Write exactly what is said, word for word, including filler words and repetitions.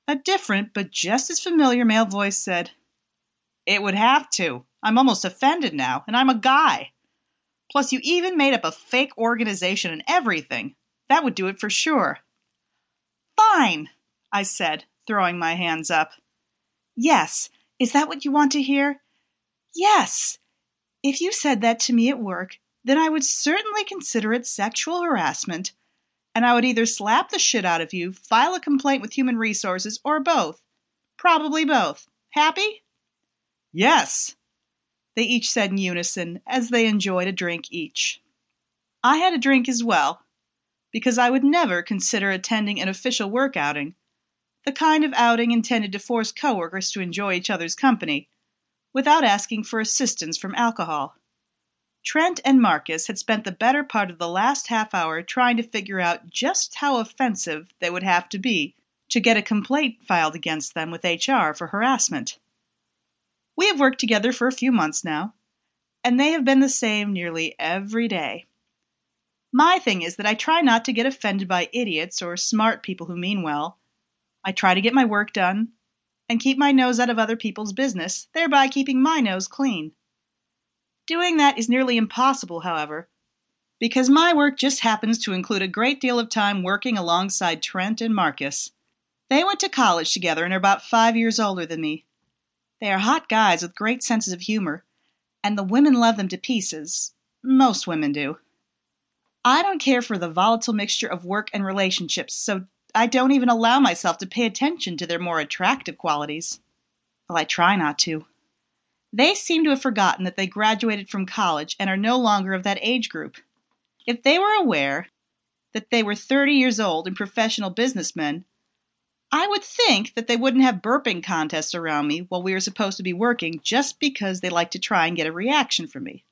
A different but just as familiar male voice said, "It would have to. I'm almost offended now, and I'm a guy. Plus, you even made up a fake organization and everything. That would do it for sure." "Fine," I said, throwing my hands up. "Yes, is that what you want to hear? Yes. If you said that to me at work, then I would certainly consider it sexual harassment, and I would either slap the shit out of you, file a complaint with Human Resources, or both. Probably both. Happy?" "Yes," they each said in unison as they enjoyed a drink each. I had a drink as well, because I would never consider attending an official work outing, the kind of outing intended to force coworkers to enjoy each other's company, without asking for assistance from alcohol. Trent and Marcus had spent the better part of the last half hour trying to figure out just how offensive they would have to be to get a complaint filed against them with H R for harassment. We have worked together for a few months now, and they have been the same nearly every day. My thing is that I try not to get offended by idiots or smart people who mean well. I try to get my work done and keep my nose out of other people's business, thereby keeping my nose clean. Doing that is nearly impossible, however, because my work just happens to include a great deal of time working alongside Trent and Marcus. They went to college together and are about five years older than me. They are hot guys with great senses of humor, and the women love them to pieces. Most women do. I don't care for the volatile mixture of work and relationships, so I don't even allow myself to pay attention to their more attractive qualities. Well, I try not to. They seem to have forgotten that they graduated from college and are no longer of that age group. If they were aware that they were thirty years old and professional businessmen, I would think that they wouldn't have burping contests around me while we are supposed to be working just because they like to try and get a reaction from me.